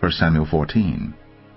1 Samuel 14.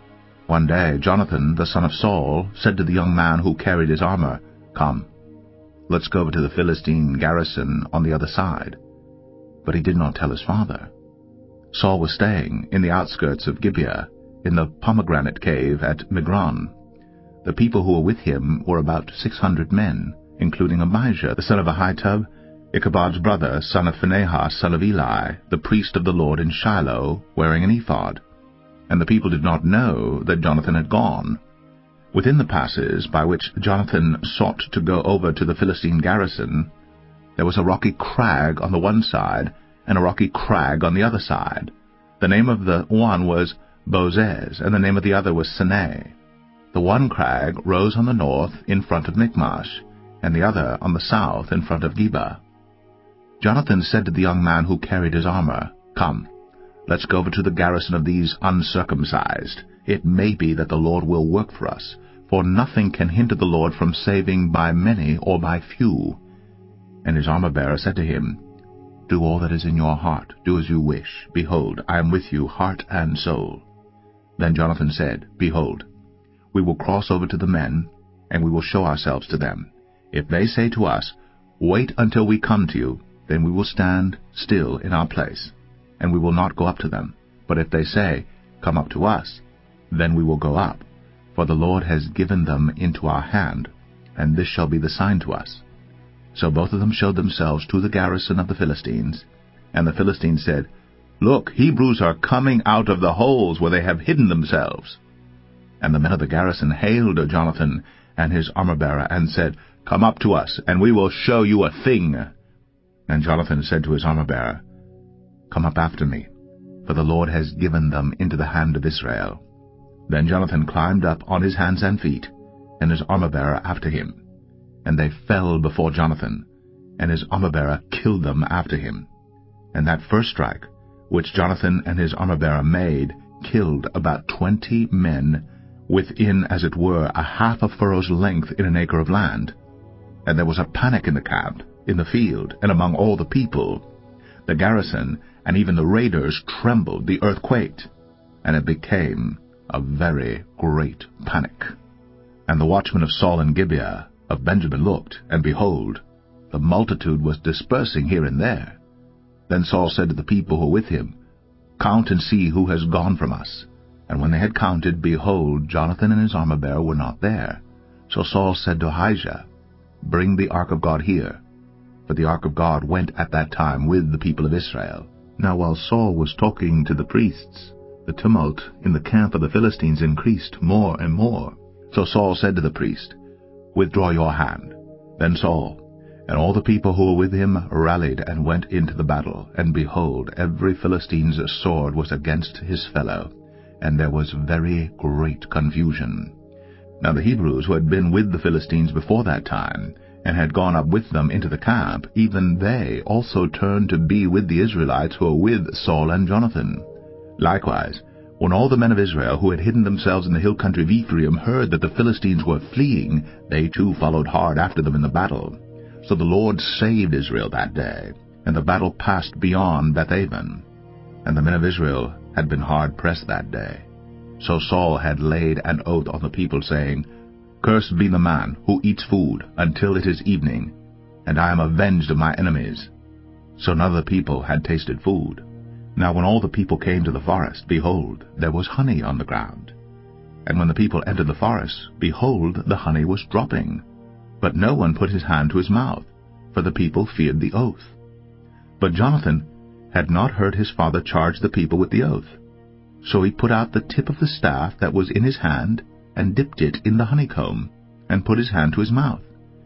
One day Jonathan, the son of Saul, said to the young man who carried his armor, "Come, let's go over to the Philistine garrison on the other side." But he did not tell his father. Saul was staying in the outskirts of Gibeah, in the pomegranate cave at Migron. The people who were with him were about 600 men, including Abijah, the son of Ahitub, Ichabod's brother, son of Phinehas, son of Eli, the priest of the Lord in Shiloh, wearing an ephod. And the people did not know that Jonathan had gone. Within the passes by which Jonathan sought to go over to the Philistine garrison, there was a rocky crag on the one side and a rocky crag on the other side. The name of the one was Bozez, and the name of the other was Seneh. The one crag rose on the north in front of Michmash, and the other on the south in front of Geba. Jonathan said to the young man who carried his armor, "Come, let's go over to the garrison of these uncircumcised. It may be that the Lord will work for us, for nothing can hinder the Lord from saving by many or by few." And his armor-bearer said to him, "Do all that is in your heart. Do as you wish. Behold, I am with you, heart and soul." Then Jonathan said, "Behold, we will cross over to the men, and we will show ourselves to them. If they say to us, 'Wait until we come to you,' then we will stand still in our place, and we will not go up to them. But if they say, 'Come up to us,' then we will go up, for the Lord has given them into our hand, and this shall be the sign to us." So both of them showed themselves to the garrison of the Philistines. And the Philistines said, "Look, Hebrews are coming out of the holes where they have hidden themselves." And the men of the garrison hailed Jonathan and his armor-bearer, and said, "Come up to us, and we will show you a thing." And Jonathan said to his armor-bearer, "Come up after me, for the Lord has given them into the hand of Israel." Then Jonathan climbed up on his hands and feet, and his armor-bearer after him. And they fell before Jonathan, and his armor-bearer killed them after him. And that first strike, which Jonathan and his armor-bearer made, killed about 20 men, within, as it were, a half a furrow's length in an acre of land. And there was a panic in the camp, in the field, and among all the people. The garrison, and even the raiders, trembled, the earth quaked, and it became a very great panic. And the watchmen of Saul and Gibeah of Benjamin looked, and behold, the multitude was dispersing here and there. Then Saul said to the people who were with him, "Count and see who has gone from us." And when they had counted, behold, Jonathan and his armor-bearer were not there. So Saul said to Ahijah, "Bring the ark of God here." For the ark of God went at that time with the people of Israel. Now while Saul was talking to the priests, the tumult in the camp of the Philistines increased more and more. So Saul said to the priest, "Withdraw your hand." Then Saul and all the people who were with him rallied and went into the battle. And behold, every Philistine's sword was against his fellow, and there was very great confusion. Now the Hebrews who had been with the Philistines before that time, and had gone up with them into the camp, even they also turned to be with the Israelites who were with Saul and Jonathan. Likewise, when all the men of Israel who had hidden themselves in the hill country of Ephraim heard that the Philistines were fleeing, they too followed hard after them in the battle. So the Lord saved Israel that day, and the battle passed beyond Bethaven. And the men of Israel had been hard pressed that day. So Saul had laid an oath on the people, saying, "Cursed be the man who eats food until it is evening, and I am avenged of my enemies." So none of the people had tasted food. Now when all the people came to the forest, behold, there was honey on the ground. And when the people entered the forest, behold, the honey was dropping. But no one put his hand to his mouth, for the people feared the oath. But Jonathan had not heard his father charge the people with the oath. So he put out the tip of the staff that was in his hand, and dipped it in the honeycomb, and put his hand to his mouth.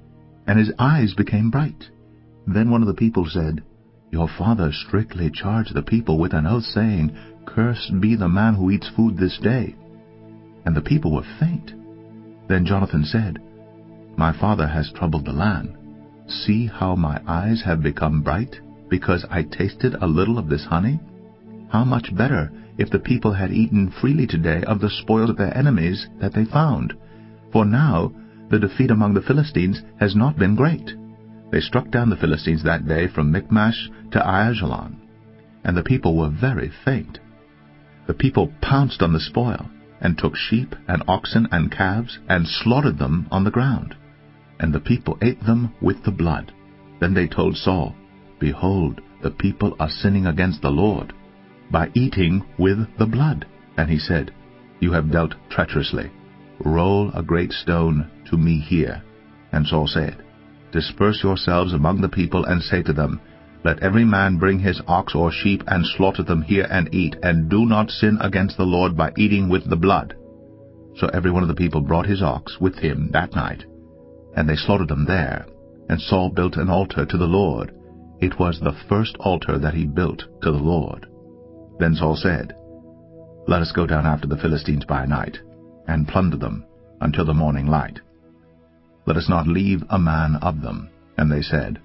And his eyes became bright. Then one of the people said, "Your father strictly charged the people with an oath, saying, 'Cursed be the man who eats food this day.' And the people were faint. Then Jonathan said, 'My father has troubled the land. See how my eyes have become bright, because I tasted a little of this honey? How much better if the people had eaten freely today of the spoils of their enemies that they found. For now the defeat among the Philistines has not been great. They struck down the Philistines that day from Michmash to Aijalon, and the people were very faint.' The people pounced on the spoil, and took sheep and oxen and calves, and slaughtered them on the ground. And the people ate them with the blood. Then they told Saul, Behold, the people are sinning against the Lord, by eating with the blood. And he said, You have dealt treacherously. Roll a great stone to me here. And Saul said, Disperse yourselves among the people, and say to them, Let every man bring his ox or sheep, and slaughter them here and eat, and do not sin against the Lord by eating with the blood. So every one of the people brought his ox with him that night, and they slaughtered them there. And Saul built an altar to the Lord. It was the first altar that he built to the Lord. Then Saul said, Let us go down after the Philistines by night, and plunder them until the morning light. Let us not leave a man of them. And they said,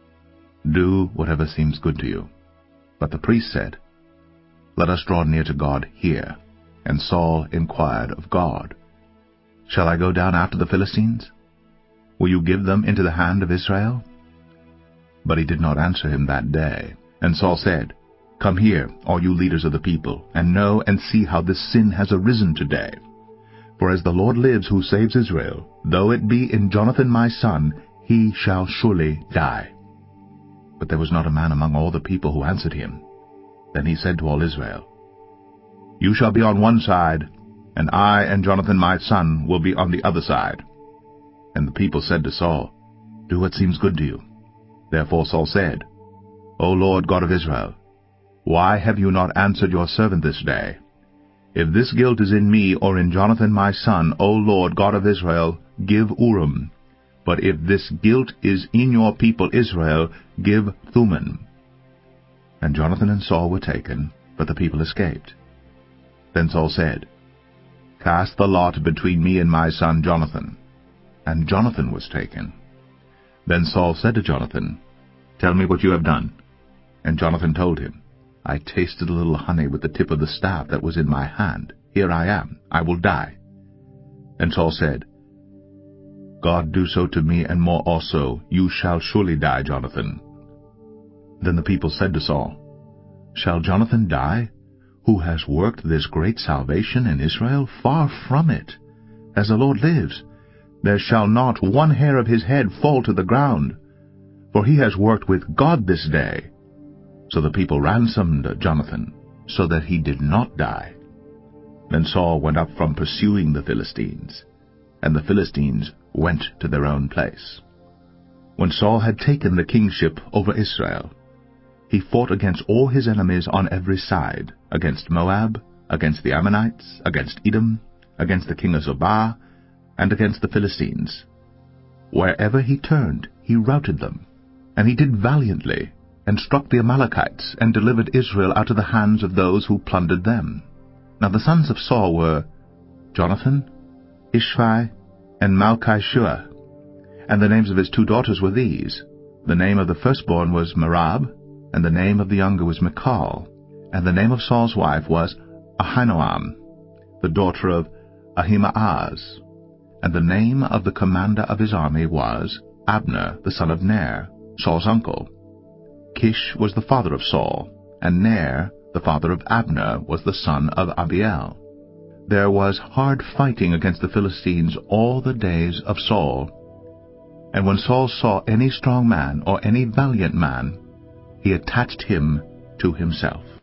Do whatever seems good to you. But the priest said, Let us draw near to God here. And Saul inquired of God, Shall I go down after the Philistines? Will you give them into the hand of Israel? But he did not answer him that day. And Saul said, Come here, all you leaders of the people, and know and see how this sin has arisen today. For as the Lord lives who saves Israel, though it be in Jonathan my son, he shall surely die. But there was not a man among all the people who answered him. Then he said to all Israel, You shall be on one side, and I and Jonathan my son will be on the other side. And the people said to Saul, Do what seems good to you. Therefore Saul said, O Lord God of Israel, why have you not answered your servant this day? If this guilt is in me or in Jonathan my son, O Lord God of Israel, give Urim. But if this guilt is in your people Israel, give Thummim. And Jonathan and Saul were taken, but the people escaped. Then Saul said, Cast the lot between me and my son Jonathan. And Jonathan was taken. Then Saul said to Jonathan, Tell me what you have done. And Jonathan told him, I tasted a little honey with the tip of the staff that was in my hand. Here I am. I will die. And Saul said, God do so to me and more also. You shall surely die, Jonathan. Then the people said to Saul, Shall Jonathan die, who has worked this great salvation in Israel? Far from it. As the Lord lives, there shall not one hair of his head fall to the ground, for he has worked with God this day. So the people ransomed Jonathan, so that he did not die. Then Saul went up from pursuing the Philistines, and the Philistines went to their own place. When Saul had taken the kingship over Israel, he fought against all his enemies on every side, against Moab, against the Ammonites, against Edom, against the king of Zobah, and against the Philistines. Wherever he turned, he routed them. And he did valiantly, and struck the Amalekites, and delivered Israel out of the hands of those who plundered them. Now the sons of Saul were Jonathan, Ishvi, and Malchishua. And the names of his 2 daughters were these. The name of the firstborn was Merab, and the name of the younger was Michal. And the name of Saul's wife was Ahinoam, the daughter of Ahimaaz. And the name of the commander of his army was Abner, the son of Ner, Saul's uncle. Kish was the father of Saul, and Ner, the father of Abner, was the son of Abiel. There was hard fighting against the Philistines all the days of Saul. And when Saul saw any strong man or any valiant man, he attached him to himself.